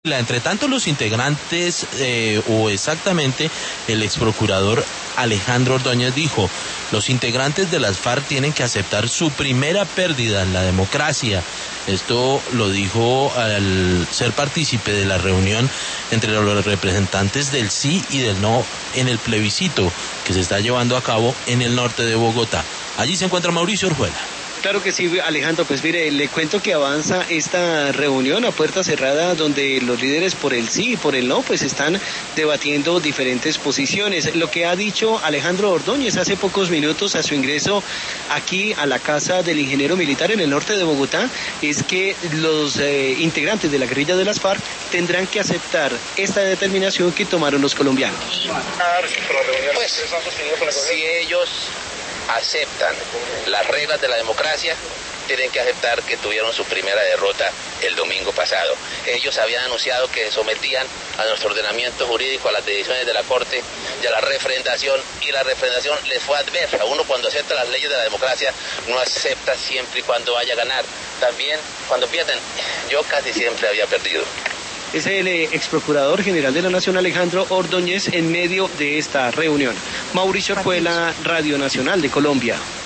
Entre tanto, los integrantes, o exactamente el exprocurador Alejandro Ordóñez dijo, los integrantes de las FARC tienen que aceptar su primera pérdida en la democracia. Esto lo dijo al ser partícipe de la reunión entre los representantes del sí y del no en el plebiscito que se está llevando a cabo en el norte de Bogotá. Allí se encuentra Mauricio Orjuela. Claro que sí, Alejandro, pues mire, le cuento que avanza esta reunión a puerta cerrada donde los líderes por el sí y por el no pues están debatiendo diferentes posiciones. Lo que ha dicho Alejandro Ordóñez hace pocos minutos a su ingreso aquí a la casa del ingeniero militar en el norte de Bogotá es que los integrantes de la guerrilla de las FARC tendrán que aceptar esta determinación que tomaron los colombianos. Pues, si ellos aceptan las reglas de la democracia, tienen que aceptar que tuvieron su primera derrota el domingo pasado. Ellos habían anunciado que sometían a nuestro ordenamiento jurídico a las decisiones de la Corte y a la refrendación, y la refrendación les fue adversa. Uno, cuando acepta las leyes de la democracia, no acepta siempre y cuando vaya a ganar. También cuando pierden, yo casi siempre había perdido. Es el exprocurador general de la Nación, Alejandro Ordóñez, en medio de esta reunión. Mauricio Orjuela, Radio Nacional de Colombia.